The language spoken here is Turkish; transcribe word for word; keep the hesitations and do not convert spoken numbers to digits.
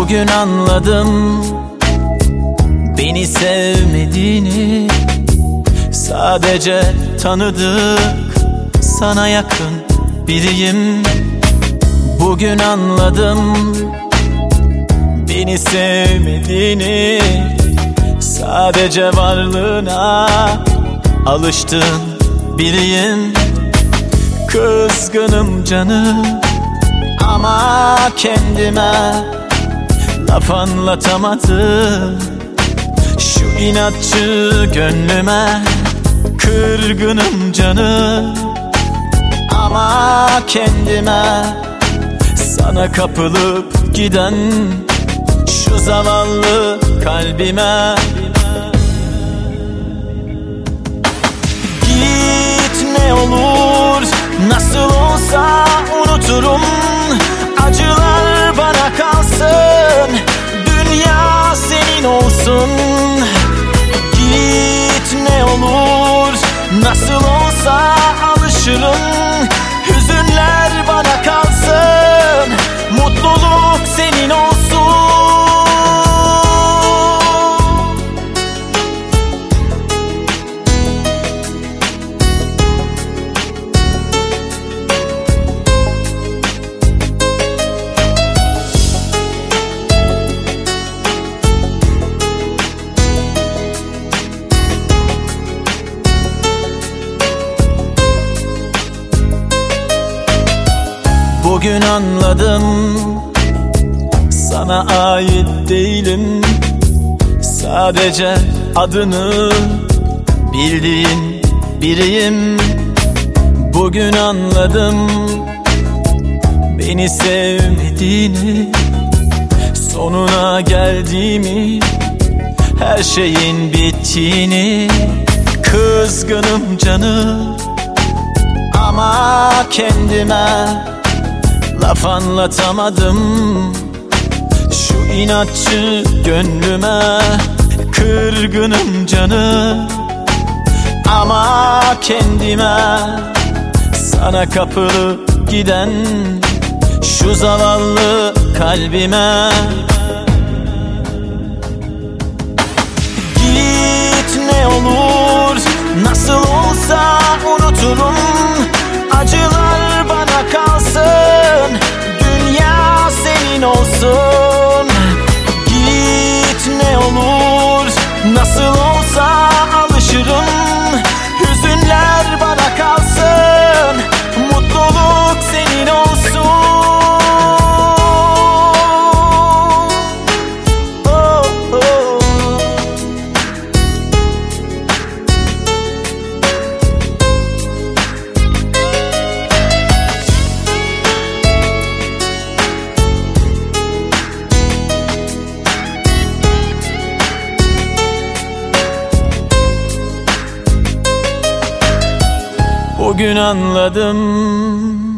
Bugün anladım beni sevmediğini. Sadece tanıdık, sana yakın biriyim. Bugün anladım beni sevmediğini. Sadece varlığına alıştığın biriyim. Kızgınım canım ama kendime laf anlatamadım. Şu inatçı gönlüme kırgınım canım ama kendime. Sana kapılıp giden şu zavallı kalbime. Git ne olur, nasıl olsa unuturum. Acılar bana kalsın, dünya senin olsun. Git ne olur, nasıl olsa alışırım. Hüzünler bana kalsın, mutluluk senin olsun. Bugün anladım sana ait değilim. Sadece adını bildiğin biriyim. Bugün anladım beni sevmediğini, sonuna geldiğimi, her şeyin bittiğini. Kızgınım canım ama kendime laf anlatamadım. Şu inatçı gönlüme kırgınım canım ama kendime. Sana kapılıp giden şu zavallı kalbime. Git ne olur, nasıl olsa unuturum. Acılar bana kalsın, dünya senin olsun. Git ne olur, nasıl olsa alışırım. Hüzünler bana kalsın, mutluluk senin olsun. Oh, oh. Bugün anladım